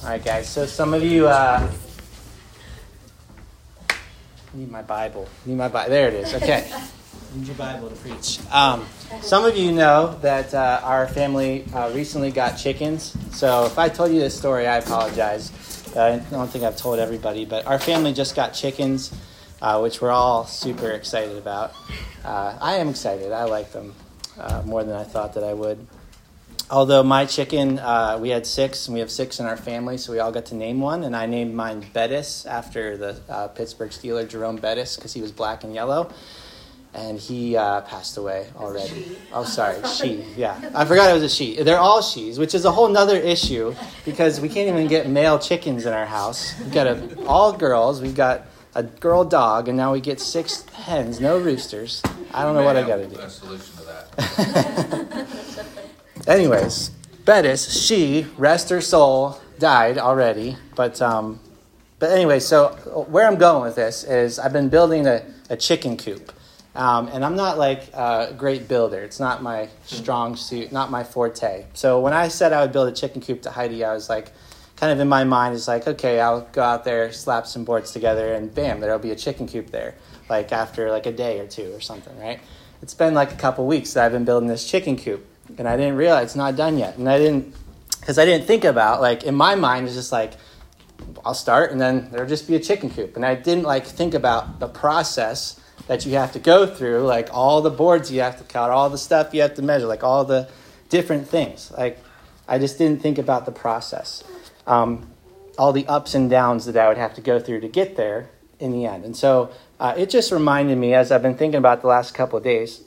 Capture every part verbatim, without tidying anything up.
All right, guys. So some of you uh, need my Bible. Need my Bible. There it is. Okay. Need your Bible to preach. Um, some of you know that uh, our family uh, recently got chickens. So if I told you this story, I apologize. I don't think I've told everybody, but our family just got chickens, uh, which we're all super excited about. Uh, I am excited. I like them uh, more than I thought that I would. Although my chicken, uh, we had six, and we have six in our family, so we all got to name one, and I named mine Bettis after the uh, Pittsburgh Steeler, Jerome Bettis, because he was black and yellow, and he uh, passed away already. Oh, sorry, she, yeah. I forgot it was a she. They're all she's, which is a whole nother issue, because we can't even get male chickens in our house. We've got a, all girls, we've got a girl dog, and now we get six hens, no roosters. I don't know what I got to do. A solution to that. Anyways, Bettis, she, rest her soul, died already. But um, but anyway, so where I'm going with this is I've been building a, a chicken coop. Um, and I'm not like a great builder. It's not my strong suit, not my forte. So when I said I would build a chicken coop to Heidi, I was like, kind of in my mind, it's like, okay, I'll go out there, slap some boards together, and bam, there'll be a chicken coop there, like after like a day or two or something, right? It's been like a couple weeks that I've been building this chicken coop. And I didn't realize it's not done yet. And I didn't, because I didn't think about, like, in my mind, it's just like, I'll start and then there'll just be a chicken coop. And I didn't, like, think about the process that you have to go through, like, all the boards you have to cut, all the stuff you have to measure, like, all the different things. Like, I just didn't think about the process. Um, all the ups and downs that I would have to go through to get there in the end. And so uh, it just reminded me, as I've been thinking about the last couple of days,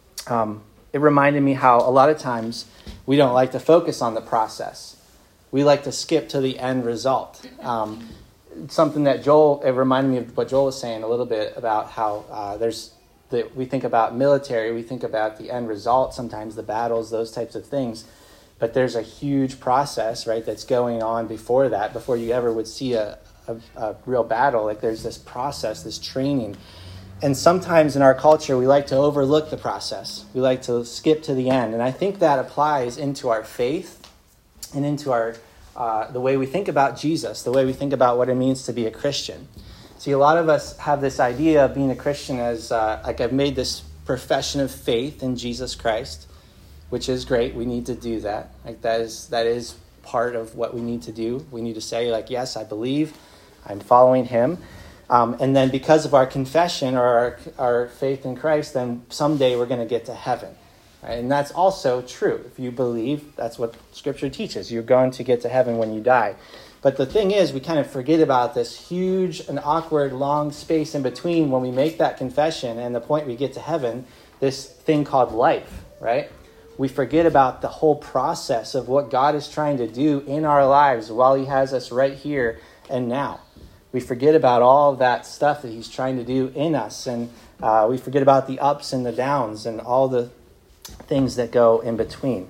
um, it reminded me how a lot of times we don't like to focus on the process. We like to skip to the end result. Um, something that Joel, it reminded me of what Joel was saying a little bit about how uh, there's, the, we think about military, we think about the end result, sometimes the battles, those types of things. But there's a huge process, right, that's going on before that, before you ever would see a, a, a real battle. Like there's this process, this training. And sometimes in our culture, we like to overlook the process. We like to skip to the end. And I think that applies into our faith and into our uh, the way we think about Jesus, the way we think about what it means to be a Christian. See, a lot of us have this idea of being a Christian as, uh, like I've made this profession of faith in Jesus Christ, which is great. We need to do that. Like that is that is part of what we need to do. We need to say, like, yes, I believe, I'm following him. Um, and then because of our confession or our, our faith in Christ, then someday we're going to get to heaven. Right? And that's also true. If you believe, that's what Scripture teaches. You're going to get to heaven when you die. But the thing is, we kind of forget about this huge and awkward long space in between when we make that confession and the point we get to heaven, this thing called life, right? We forget about the whole process of what God is trying to do in our lives while he has us right here and now. We forget about all of that stuff that he's trying to do in us. And uh, we forget about the ups and the downs and all the things that go in between.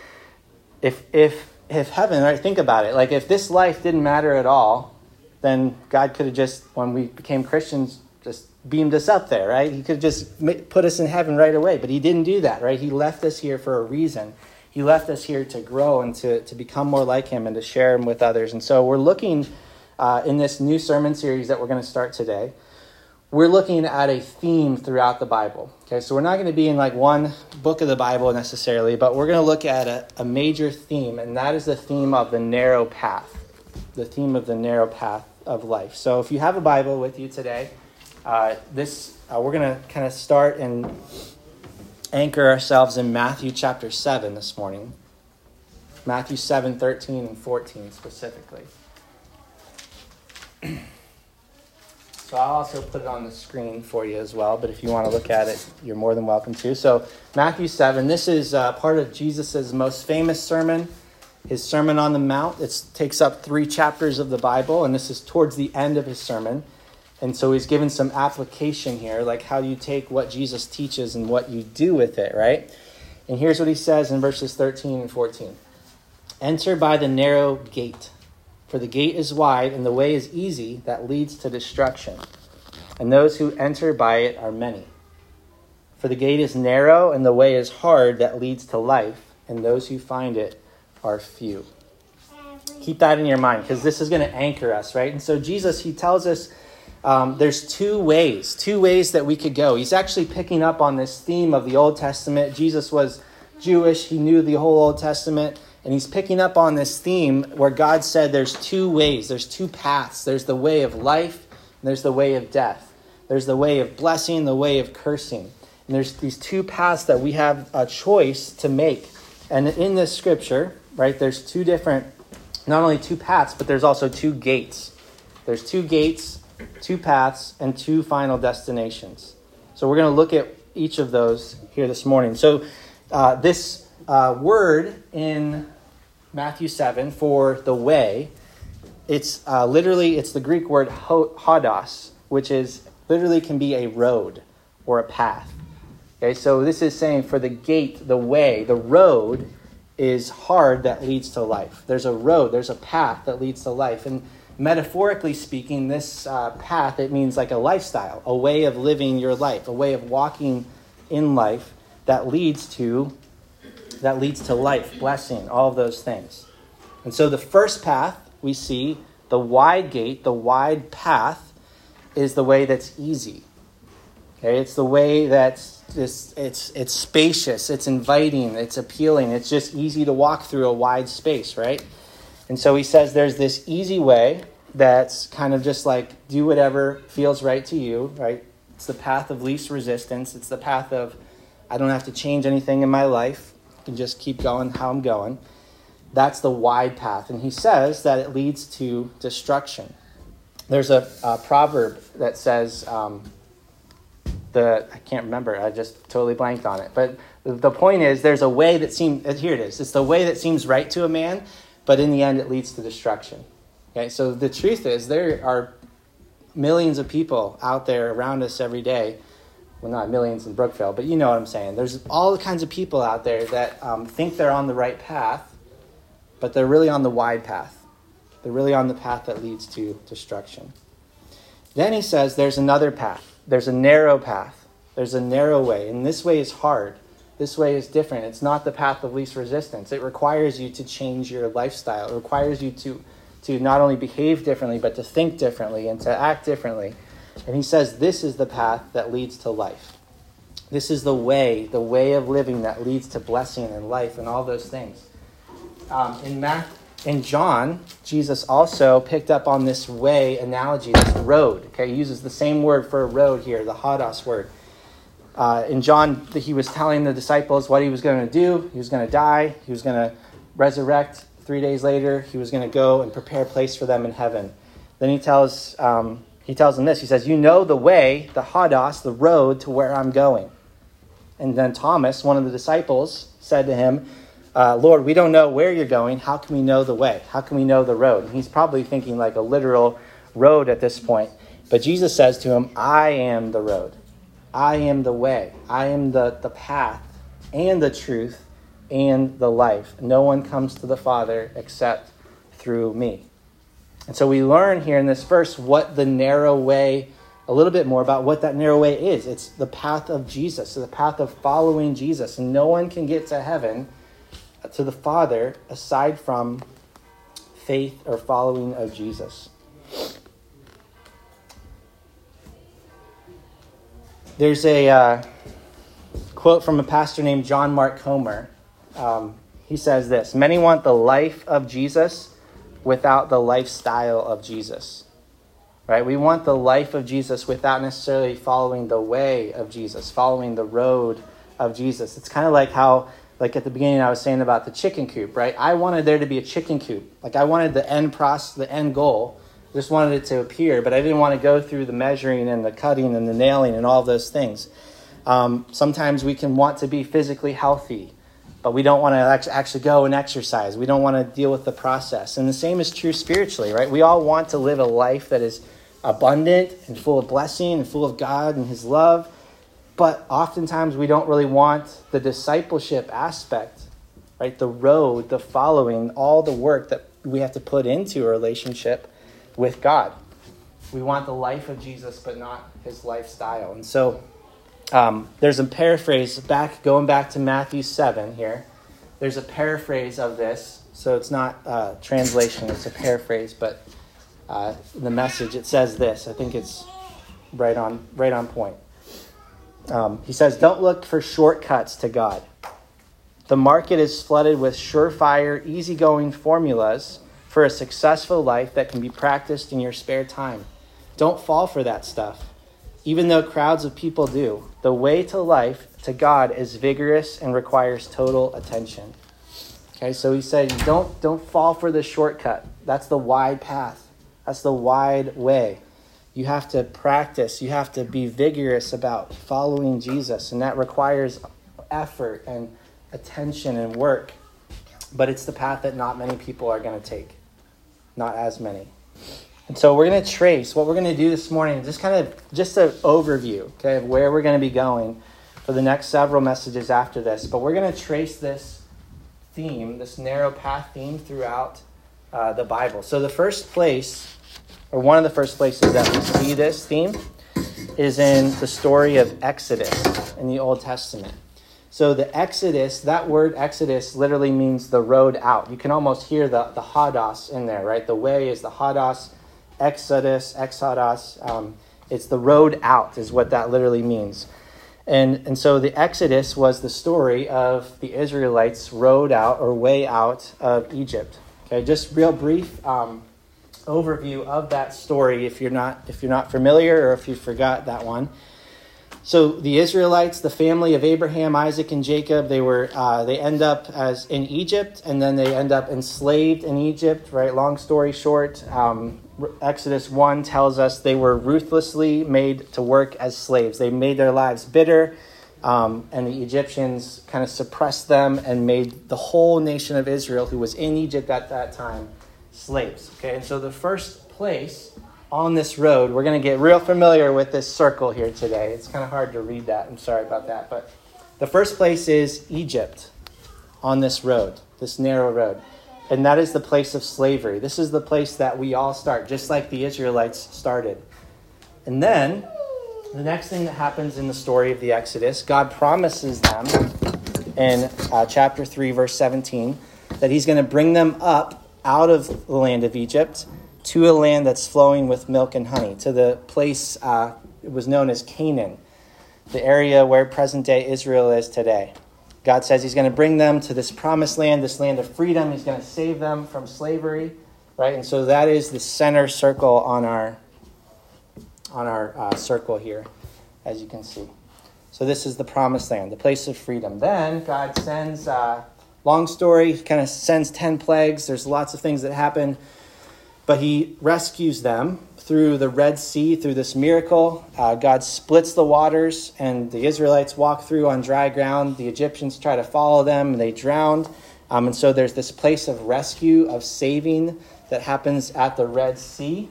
If if if heaven, right, think about it. Like if this life didn't matter at all, then God could have just, when we became Christians, just beamed us up there, right? He could have just put us in heaven right away. But he didn't do that, right? He left us here for a reason. He left us here to grow and to, to become more like him and to share him with others. And so we're looking... Uh, in this new sermon series that we're going to start today, we're looking at a theme throughout the Bible. Okay, so we're not going to be in like one book of the Bible necessarily, but we're going to look at a, a major theme, and that is the theme of the narrow path, the theme of the narrow path of life. So if you have a Bible with you today, uh, this uh, we're going to kind of start and anchor ourselves in Matthew chapter seven this morning. Matthew seven, thirteen, and fourteen specifically. So I'll also put it on the screen for you as well, but if you want to look at it, you're more than welcome to. So Matthew seven, this is uh, part of Jesus' most famous sermon, his Sermon on the Mount. It takes up three chapters of the Bible, and this is towards the end of his sermon. And so he's given some application here, like how you take what Jesus teaches and what you do with it, right? And here's what he says in verses thirteen and fourteen. Enter by the narrow gate. For the gate is wide and the way is easy that leads to destruction, and those who enter by it are many. For the gate is narrow and the way is hard that leads to life, and those who find it are few. Keep that in your mind because this is going to anchor us, right? And so Jesus, he tells us um, there's two ways, two ways that we could go. He's actually picking up on this theme of the Old Testament. Jesus was Jewish. He knew the whole Old Testament. And he's picking up on this theme where God said there's two ways, there's two paths. There's the way of life and there's the way of death. There's the way of blessing, the way of cursing. And there's these two paths that we have a choice to make. And in this scripture, right, there's two different, not only two paths, but there's also two gates. There's two gates, two paths, and two final destinations. So we're going to look at each of those here this morning. So uh, this uh, word in Matthew seven for the way, it's uh, literally, it's the Greek word hodos, which is literally can be a road or a path. Okay, so this is saying for the gate, the way, the road is hard that leads to life. There's a road, there's a path that leads to life. And metaphorically speaking, this uh, path, it means like a lifestyle, a way of living your life, a way of walking in life that leads to that leads to life, blessing, all of those things. And so the first path we see, the wide gate, the wide path, is the way that's easy. Okay, it's the way that's just, it's it's spacious, it's inviting, it's appealing, it's just easy to walk through a wide space, right? And so he says there's this easy way that's kind of just like do whatever feels right to you, right? It's the path of least resistance. It's the path of I don't have to change anything in my life. I can just keep going how I'm going. That's the wide path. And he says that it leads to destruction. There's a, a proverb that says, um, the I can't remember, I just totally blanked on it. But the point is, there's a way that seems, here it is, it's the way that seems right to a man, but in the end it leads to destruction. Okay, so the truth is, there are millions of people out there around us every day. Well, not millions in Brookville, but you know what I'm saying. There's all kinds of people out there that um, think they're on the right path, but they're really on the wide path. They're really on the path that leads to destruction. Then he says there's another path. There's a narrow path. There's a narrow way. And this way is hard. This way is different. It's not the path of least resistance. It requires you to change your lifestyle. It requires you to, to not only behave differently, but to think differently and to act differently. And he says this is the path that leads to life. This is the way, the way of living that leads to blessing and life and all those things. Um, in Matthew, In John, Jesus also picked up on this way analogy, this road. Okay, he uses the same word for a road here, the hodos word. Uh, in John, he was telling the disciples what he was going to do. He was going to die. He was going to resurrect three days later. He was going to go and prepare a place for them in heaven. Then he tells um, he tells them this. He says, "You know the way, the hodos, the road to where I'm going." And then Thomas, one of the disciples, said to him, Uh, Lord, we don't know where you're going. How can we know the way? How can we know the road? And he's probably thinking like a literal road at this point. But Jesus says to him, I am the road. I am the way. I am the, the path and the truth and the life. No one comes to the Father except through me. And so we learn here in this verse what the narrow way, a little bit more about what that narrow way is. It's the path of Jesus, the path of following Jesus. And no one can get to heaven, to the Father, aside from faith or following of Jesus. There's a uh, quote from a pastor named John Mark Comer. Um, he says this: many want the life of Jesus without the lifestyle of Jesus. Right? We want the life of Jesus without necessarily following the way of Jesus, following the road of Jesus. It's kind of like how, like at the beginning I was saying about the chicken coop, right? I wanted there to be a chicken coop. Like I wanted the end process, the end goal. Just wanted it to appear, but I didn't want to go through the measuring and the cutting and the nailing and all of those things. Um, sometimes we can want to be physically healthy, but we don't want to actually go and exercise. We don't want to deal with the process. And the same is true spiritually, right? We all want to live a life that is abundant and full of blessing and full of God and his love. But oftentimes we don't really want the discipleship aspect, right? The road, the following, all the work that we have to put into a relationship with God. We want the life of Jesus, but not his lifestyle. And so um, there's a paraphrase back, going back to Matthew seven here. There's a paraphrase of this So it's not uh, translation, it's a paraphrase, but uh, the message, it says this. I think it's right on, right on point. Um, he says, don't look for shortcuts to God. The market is flooded with surefire, easygoing formulas for a successful life that can be practiced in your spare time. Don't fall for that stuff. Even though crowds of people do, the way to life, to God, is vigorous and requires total attention. Okay, so he said, don't, don't fall for the shortcut. That's the wide path. That's the wide way. You have to practice. You have to be vigorous about following Jesus, and that requires effort and attention and work. But it's the path that not many people are going to take. Not as many. And so we're going to trace what we're going to do this morning, just kind of just an overview, okay, of where we're going to be going for the next several messages after this. But we're going to trace this theme, this narrow path theme throughout uh, the Bible. So the first place, or one of the first places that we see this theme, is in the story of Exodus in the Old Testament. So the Exodus, that word Exodus literally means the road out. You can almost hear the, the Hadas in there, right? The way is the Hadas. Exodus, Exodus, um, it's the road out is what that literally means. And and so the Exodus was the story of the Israelites' road out or way out of Egypt. Okay, just real brief um, overview of that story if you're not if you're not familiar or if you forgot that one. So the Israelites, the family of Abraham, Isaac, and Jacob, they were uh, they end up as in Egypt, and then they end up enslaved in Egypt. Right, long story short. Um, Exodus one tells us they were ruthlessly made to work as slaves. They made their lives bitter, um, and the Egyptians kind of suppressed them and made the whole nation of Israel, who was in Egypt at that time, slaves. Okay, and so the first place on this road, we're going to get real familiar with this circle here today. It's kind of hard to read that. I'm sorry about that. But the first place is Egypt on this road, this narrow road. And that is the place of slavery. This is the place that we all start, just like the Israelites started. And then, the next thing that happens in the story of the Exodus, God promises them in uh, chapter three, verse seventeen, that he's going to bring them up out of the land of Egypt to a land that's flowing with milk and honey, to the place uh, it was known as Canaan, the area where present-day Israel is today. God says he's going to bring them to this promised land, this land of freedom. He's going to save them from slavery, right? And so that is the center circle on our on our uh, circle here, as you can see. So this is the promised land, the place of freedom. Then God sends, uh, long story, he kind of sends ten plagues. There's lots of things that happen, but he rescues them through the Red Sea, through this miracle. Uh, God splits the waters, and the Israelites walk through on dry ground. The Egyptians try to follow them, and they drowned. Um, and so there's this place of rescue, of saving that happens at the Red Sea.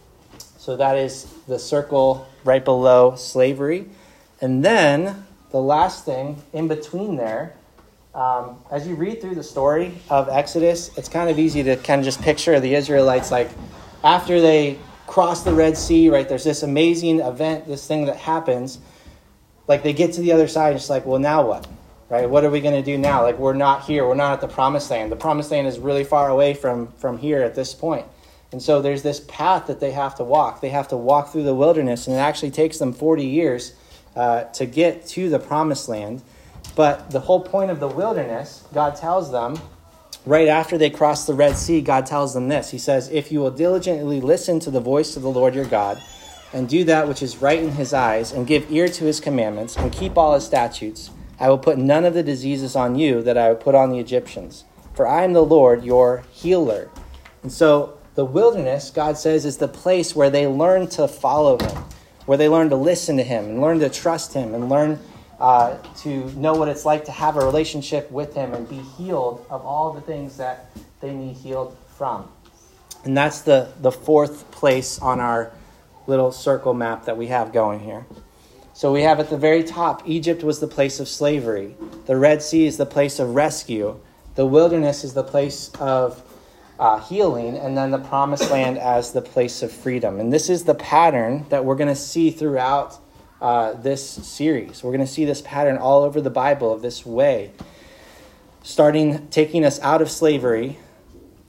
So that is the circle right below slavery. And then the last thing in between there, um, as you read through the story of Exodus, it's kind of easy to kind of just picture the Israelites like after they cross the Red Sea, right? There's this amazing event, this thing that happens. Like they get to the other side, it's like, well, now what? Right? What are we going to do now? Like we're not here. We're not at the promised land. The promised land is really far away from, from here at this point. And so there's this path that they have to walk. They have to walk through the wilderness, and it actually takes them forty years uh, to get to the promised land. But the whole point of the wilderness, God tells them, right after they cross the Red Sea, God tells them this. He says, if you will diligently listen to the voice of the Lord your God and do that which is right in his eyes and give ear to his commandments and keep all his statutes, I will put none of the diseases on you that I would put on the Egyptians. For I am the Lord, your healer. And so the wilderness, God says, is the place where they learn to follow him, where they learn to listen to him and learn to trust him and learn Uh, to know what it's like to have a relationship with him and be healed of all the things that they need healed from. And that's the, the fourth place on our little circle map that we have going here. So we have at the very top, Egypt was the place of slavery. The Red Sea is the place of rescue. The wilderness is the place of uh, healing. And then the promised land as the place of freedom. And this is the pattern that we're going to see throughout Uh, this series. We're going to see this pattern all over the Bible of this way, starting taking us out of slavery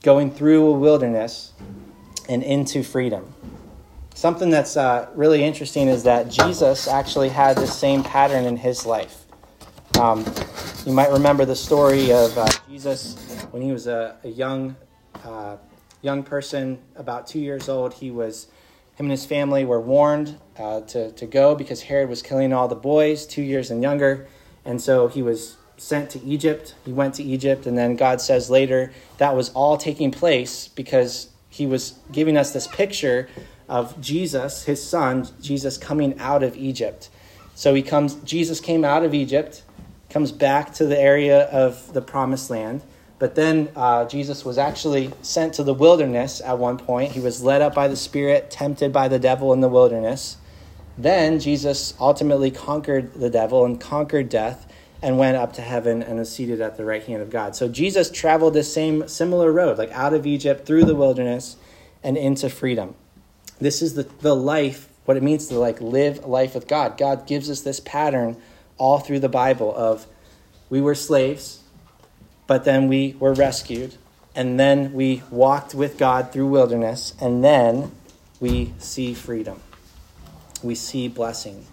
going through a wilderness and into freedom. Something that's uh, really interesting is that Jesus actually had the same pattern in his life. Um, you might remember the story of uh, Jesus when he was a, a young uh, young person, about two years old. He was, him and his family were warned uh, to, to go because Herod was killing all the boys, two years and younger. And so he was sent to Egypt. He went to Egypt, and then God says later that was all taking place because he was giving us this picture of Jesus, his son, Jesus coming out of Egypt. So he comes, Jesus came out of Egypt, comes back to the area of the promised land. But then uh, Jesus was actually sent to the wilderness at one point. He was led up by the Spirit, tempted by the devil in the wilderness. Then Jesus ultimately conquered the devil and conquered death and went up to heaven and was seated at the right hand of God. So Jesus traveled the same similar road, like out of Egypt, through the wilderness, and into freedom. This is the, the life, what it means to like live life with God. God gives us this pattern all through the Bible of we were slaves, but then we were rescued, and then we walked with God through wilderness, and then we see freedom. We see blessing.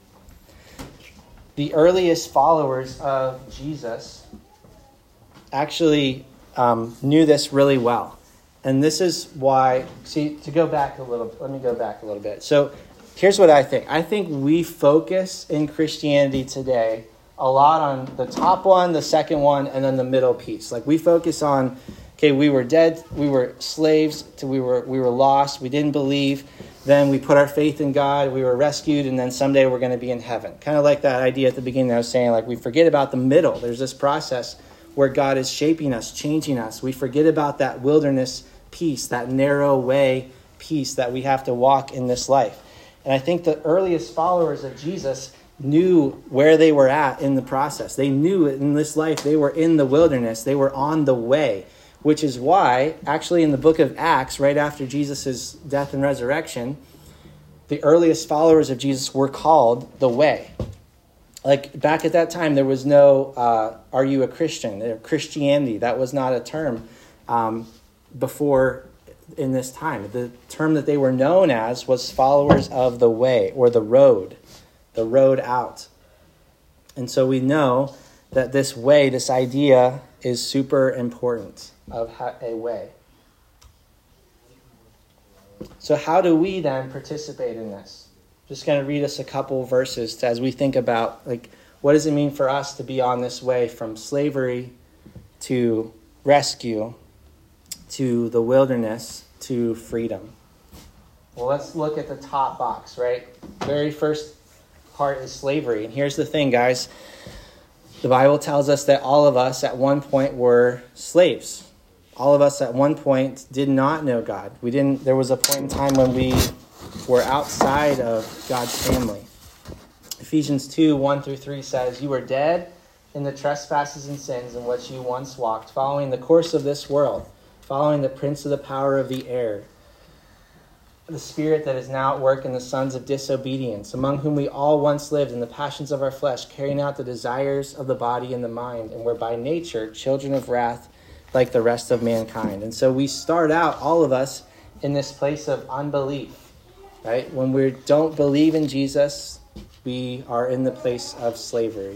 The earliest followers of Jesus actually um, knew this really well. And this is why, see, to go back a little, let me go back a little bit. So here's what I think. I think we focus in Christianity today a lot on the top one, the second one, and then the middle piece. Like we focus on, okay, we were dead, we were slaves, to we were we were lost, we didn't believe, then we put our faith in God, we were rescued, and then someday we're going to be in heaven. Kind of like that idea at the beginning I was saying, like we forget about the middle. There's this process where God is shaping us, changing us. We forget about that wilderness piece, that narrow way piece that we have to walk in this life. And I think the earliest followers of Jesus knew where they were at in the process. They knew in this life they were in the wilderness. They were on the way, which is why, actually in the book of Acts, right after Jesus' death and resurrection, the earliest followers of Jesus were called the Way. Like back at that time, there was no, uh, are you a Christian? Christianity, that was not a term um, before in this time. The term that they were known as was followers of the way, or the road, the road out. And so we know that this way, this idea is super important of a way. So how do we then participate in this? Just going to read us a couple verses as we think about, like, what does it mean for us to be on this way from slavery to rescue to the wilderness to freedom? Well, let's look at the top box, right? Very first part is slavery. And here's the thing, guys. The Bible tells us that all of us at one point were slaves. All of us at one point did not know God. We didn't. There was a point in time when we were outside of God's family. Ephesians two, one through three says, "You were dead in the trespasses and sins in which you once walked, following the course of this world, following the prince of the power of the air, the spirit that is now at work in the sons of disobedience, among whom we all once lived in the passions of our flesh, carrying out the desires of the body and the mind, and were by nature children of wrath like the rest of mankind." And so we start out, all of us, in this place of unbelief, right? When we don't believe in Jesus, we are in the place of slavery.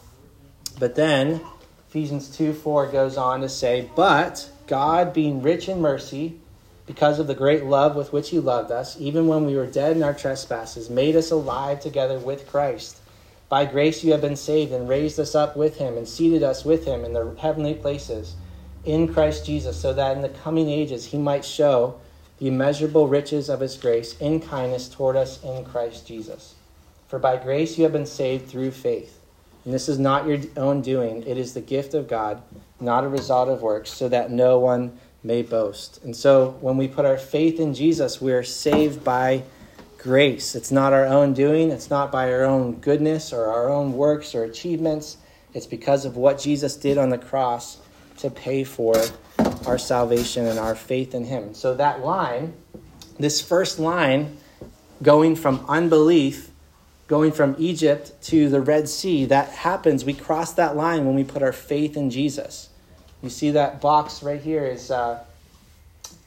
But then Ephesians two four goes on to say, "But God, being rich in mercy, because of the great love with which he loved us, even when we were dead in our trespasses, made us alive together with Christ. By grace you have been saved, and raised us up with him, and seated us with him in the heavenly places in Christ Jesus, so that in the coming ages he might show the immeasurable riches of his grace in kindness toward us in Christ Jesus. For by grace you have been saved through faith. And this is not your own doing. It is the gift of God, not a result of works, so that no one may boast." And so when we put our faith in Jesus, we are saved by grace. It's not our own doing. It's not by our own goodness or our own works or achievements. It's because of what Jesus did on the cross to pay for our salvation and our faith in him. So that line, this first line, going from unbelief, going from Egypt to the Red Sea, that happens. We cross that line when we put our faith in Jesus. You see that box right here is uh,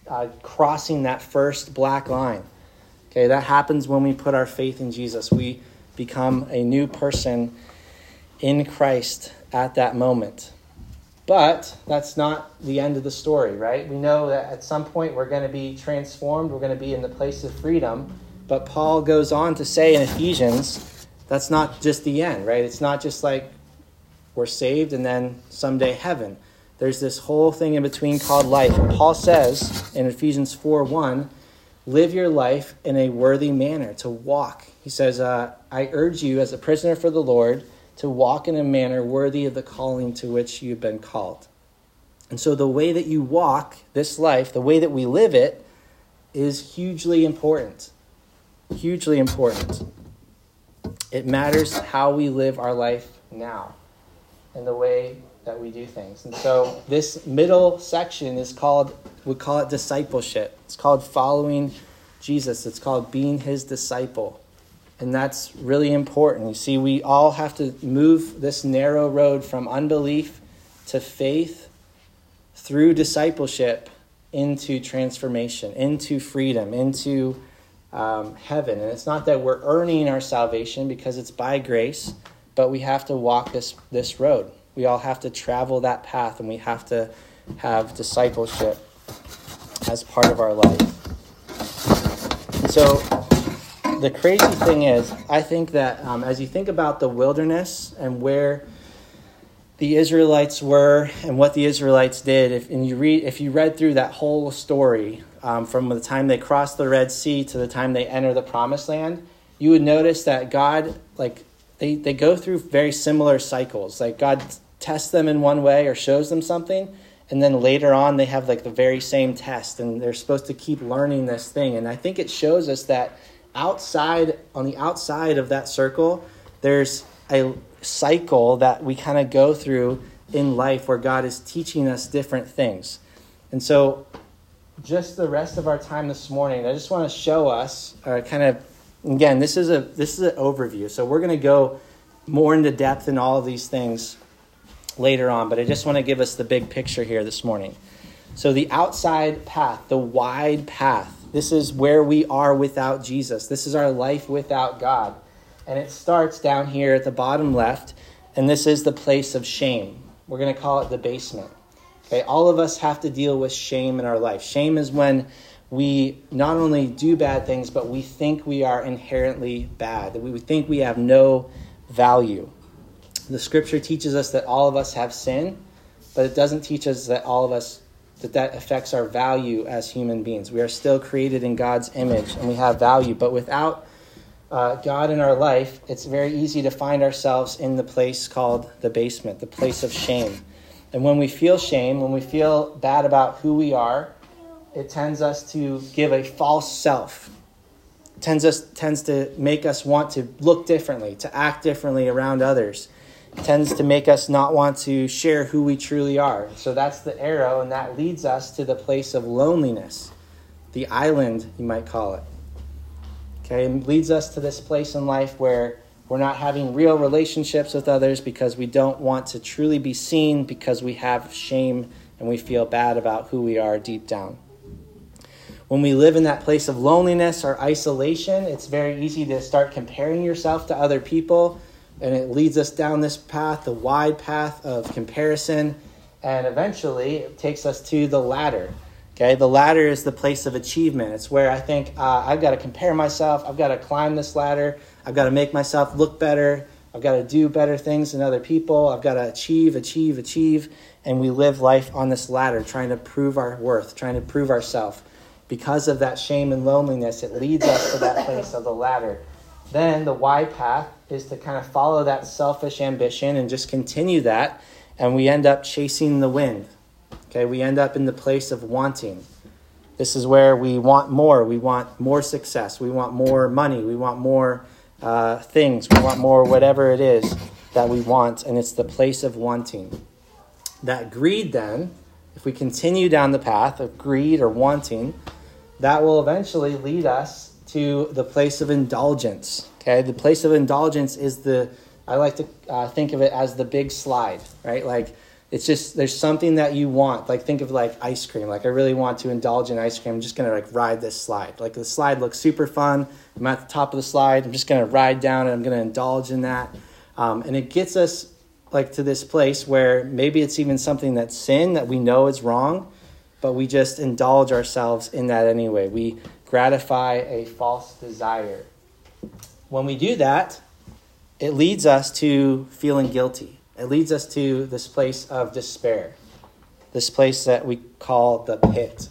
uh, crossing that first black line. Okay, that happens when we put our faith in Jesus. We become a new person in Christ at that moment. But that's not the end of the story, right? We know that at some point we're going to be transformed. We're going to be in the place of freedom. But Paul goes on to say in Ephesians, that's not just the end, right? It's not just like we're saved and then someday heaven. There's this whole thing in between called life. And Paul says in Ephesians four one, live your life in a worthy manner, to walk. He says, uh, I urge you as a prisoner for the Lord to walk in a manner worthy of the calling to which you've been called. And so the way that you walk this life, the way that we live it, is hugely important. Hugely important. It matters how we live our life now and the way that we do things. And so this middle section is called, we call it discipleship. It's called following Jesus. It's called being his disciple. And that's really important. You see, we all have to move this narrow road from unbelief to faith through discipleship into transformation, into freedom, into um, heaven. And it's not that we're earning our salvation because it's by grace, but we have to walk this, this road. We all have to travel that path, and we have to have discipleship as part of our life. And so the crazy thing is, I think that um, as you think about the wilderness and where the Israelites were and what the Israelites did, if and you read, if you read through that whole story um, from the time they crossed the Red Sea to the time they enter the Promised Land, you would notice that God, like they, they go through very similar cycles. Like God tests them in one way or shows them something, and then later on they have like the very same test, and they're supposed to keep learning this thing. And I think it shows us that outside, on the outside of that circle, there's a cycle that we kind of go through in life where God is teaching us different things. And so just the rest of our time this morning, I just want to show us, or kind of, again, this is a this is an overview. So we're going to go more into depth in all of these things later on, but I just want to give us the big picture here this morning. So the outside path, the wide path, this is where we are without Jesus. This is our life without God. And it starts down here at the bottom left, and this is the place of shame. We're going to call it the basement. Okay, all of us have to deal with shame in our life. Shame is when we not only do bad things, but we think we are inherently bad, that we think we have no value. The scripture teaches us that all of us have sin, but it doesn't teach us that all of us that that affects our value as human beings. We are still created in God's image, and we have value. But without uh, God in our life, it's very easy to find ourselves in the place called the basement, the place of shame. And when we feel shame, when we feel bad about who we are, it tends us to give a false self. It tends us tends to make us want to look differently, to act differently around others. Tends to make us not want to share who we truly are. So that's the arrow, and that leads us to the place of loneliness, the island, you might call it. Okay, it leads us to this place in life where we're not having real relationships with others because we don't want to truly be seen, because we have shame and we feel bad about who we are deep down. When we live in that place of loneliness or isolation, it's very easy to start comparing yourself to other people. And it leads us down this path, the wide path of comparison. And eventually it takes us to the ladder. Okay, the ladder is the place of achievement. It's where I think uh, I've got to compare myself. I've got to climb this ladder. I've got to make myself look better. I've got to do better things than other people. I've got to achieve, achieve, achieve. And we live life on this ladder, trying to prove our worth, trying to prove ourselves. Because of that shame and loneliness, it leads us to that place of the ladder. Then the wide path is to kind of follow that selfish ambition and just continue that. And we end up chasing the wind. Okay, we end up in the place of wanting. This is where we want more. We want more success. We want more money. We want more uh, things. We want more whatever it is that we want. And it's the place of wanting. That greed then, if we continue down the path of greed or wanting, that will eventually lead us to the place of indulgence. Okay, the place of indulgence is the, I like to uh, think of it as the big slide, right? Like It's just, there's something that you want. Like, think of like ice cream. Like, I really want to indulge in ice cream. I'm just going to like ride this slide. Like, the slide looks super fun. I'm at the top of the slide. I'm just going to ride down and I'm going to indulge in that. Um, and it gets us like to this place where maybe it's even something that's sin that we know is wrong, but we just indulge ourselves in that anyway. We gratify a false desire. When we do that, it leads us to feeling guilty. It leads us to this place of despair, this place that we call the pit.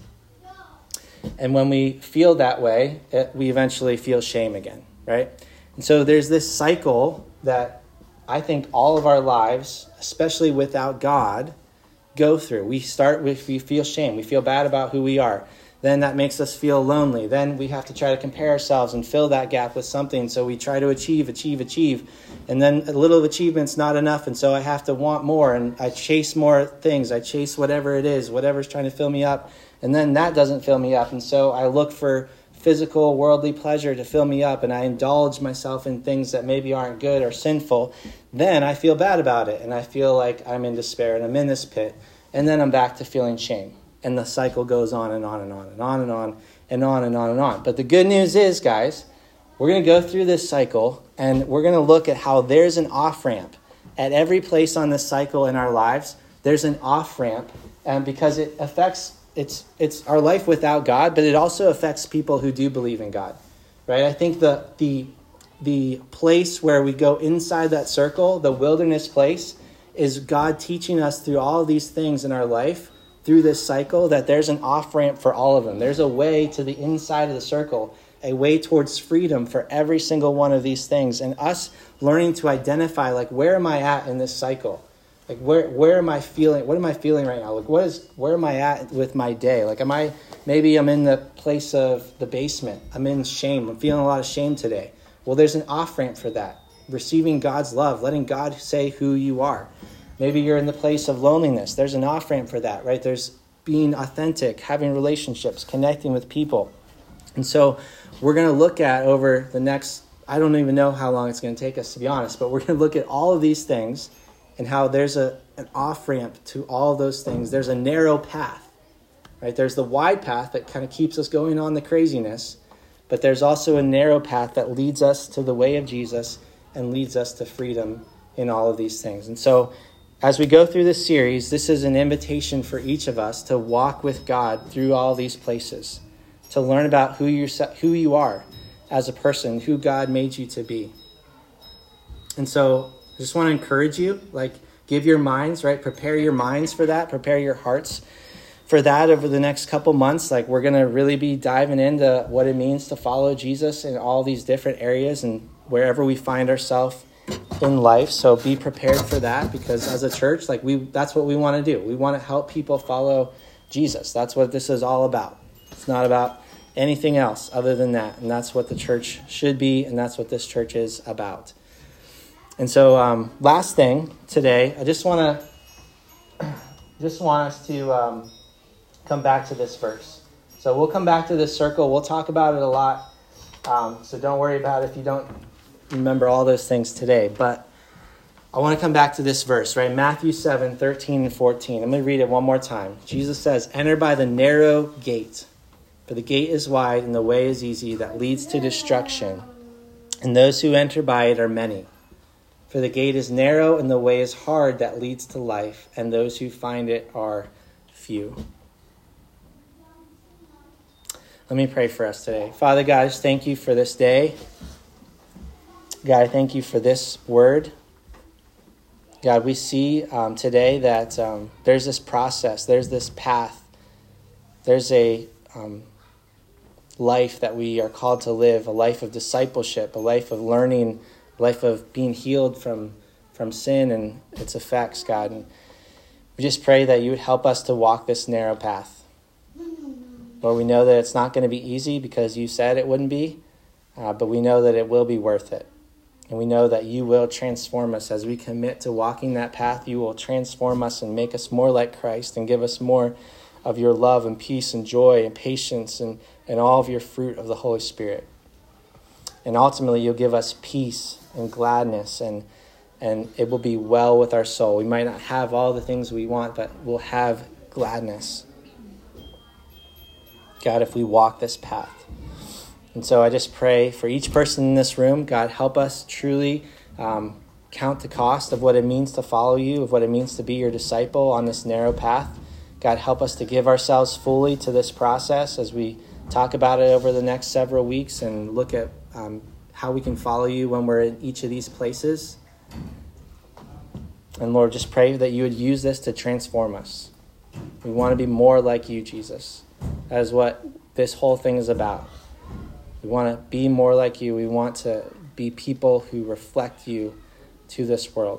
And when we feel that way, it, we eventually feel shame again, right? And so there's this cycle that I think all of our lives, especially without God, go through. We start with, we feel shame. We feel bad about who we are. Then that makes us feel lonely. Then we have to try to compare ourselves and fill that gap with something. So we try to achieve, achieve, achieve. And then a little achievement's not enough. And so I have to want more. And I chase more things. I chase whatever it is, whatever's trying to fill me up. And then that doesn't fill me up. And so I look for physical, worldly pleasure to fill me up. And I indulge myself in things that maybe aren't good or sinful. Then I feel bad about it. And I feel like I'm in despair and I'm in this pit. And then I'm back to feeling shame. And the cycle goes on and on and on and on and on and on and on and on. But the good news is, guys, we're going to go through this cycle and we're going to look at how there's an off-ramp. At every place on this cycle in our lives, there's an off-ramp, and because it affects, it's it's our life without God, but it also affects people who do believe in God, right? I think the the the place where we go inside that circle, the wilderness place, is God teaching us through all of these things in our life, through this cycle, that there's an off-ramp for all of them. There's a way to the inside of the circle, a way towards freedom for every single one of these things. And us learning to identify, like, where am I at in this cycle? Like, where where am I feeling? What am I feeling right now? Like, what is where am I at with my day? Like, am I, maybe I'm in the place of the basement. I'm in shame. I'm feeling a lot of shame today. Well, there's an off-ramp for that. Receiving God's love, letting God say who you are. Maybe you're in the place of loneliness. There's an off-ramp for that, right? There's being authentic, having relationships, connecting with people. And so we're going to look at over the next, I don't even know how long it's going to take us, to be honest, but we're going to look at all of these things and how there's a an off-ramp to all of those things. There's a narrow path, right? There's the wide path that kind of keeps us going on the craziness, but there's also a narrow path that leads us to the way of Jesus and leads us to freedom in all of these things. And so as we go through this series, this is an invitation for each of us to walk with God through all these places, to learn about who you who you are as a person, who God made you to be. And so I just want to encourage you, like, give your minds, right? Prepare your minds for that. Prepare your hearts for that over the next couple months. Like, we're going to really be diving into what it means to follow Jesus in all these different areas and wherever we find ourselves in life. So be prepared for that, because as a church, like, we that's what we want to do. We want to help people follow Jesus. That's what this is all about. It's not about anything else other than that. And that's what the church should be, and that's what this church is about. And so um, last thing today, I just want to just want us to um, come back to this verse. So we'll come back to this circle. We'll talk about it a lot. Um, so don't worry about it if you don't remember all those things today. But I want to come back to this verse, right? Matthew seven, thirteen and fourteen. I'm going to read it one more time. Jesus says, "Enter by the narrow gate, for the gate is wide and the way is easy that leads to destruction, and those who enter by it are many. For the gate is narrow and the way is hard that leads to life, and those who find it are few." Let me pray for us today. Father God, I just thank you for this day. God, I thank you for this word. God, we see um, today that um, there's this process, there's this path, there's a um, life that we are called to live, a life of discipleship, a life of learning, a life of being healed from, from sin and its effects, God. And we just pray that you would help us to walk this narrow path. Lord, we know that it's not going to be easy because you said it wouldn't be, uh, but we know that it will be worth it. And we know that you will transform us as we commit to walking that path. You will transform us and make us more like Christ and give us more of your love and peace and joy and patience and, and all of your fruit of the Holy Spirit. And ultimately, you'll give us peace and gladness and, and it will be well with our soul. We might not have all the things we want, but we'll have gladness, God, if we walk this path. And so I just pray for each person in this room, God, help us truly um, count the cost of what it means to follow you, of what it means to be your disciple on this narrow path. God, help us to give ourselves fully to this process as we talk about it over the next several weeks and look at um, how we can follow you when we're in each of these places. And Lord, just pray that you would use this to transform us. We want to be more like you, Jesus. That is what this whole thing is about. We want to be more like you. We want to be people who reflect you to this world.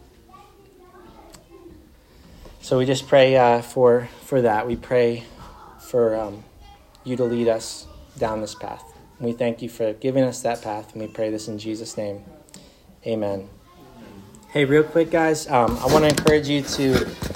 So we just pray uh, for, for that. We pray for um, you to lead us down this path. We thank you for giving us that path, and we pray this in Jesus' name. Amen. Hey, real quick, guys, um, I want to encourage you to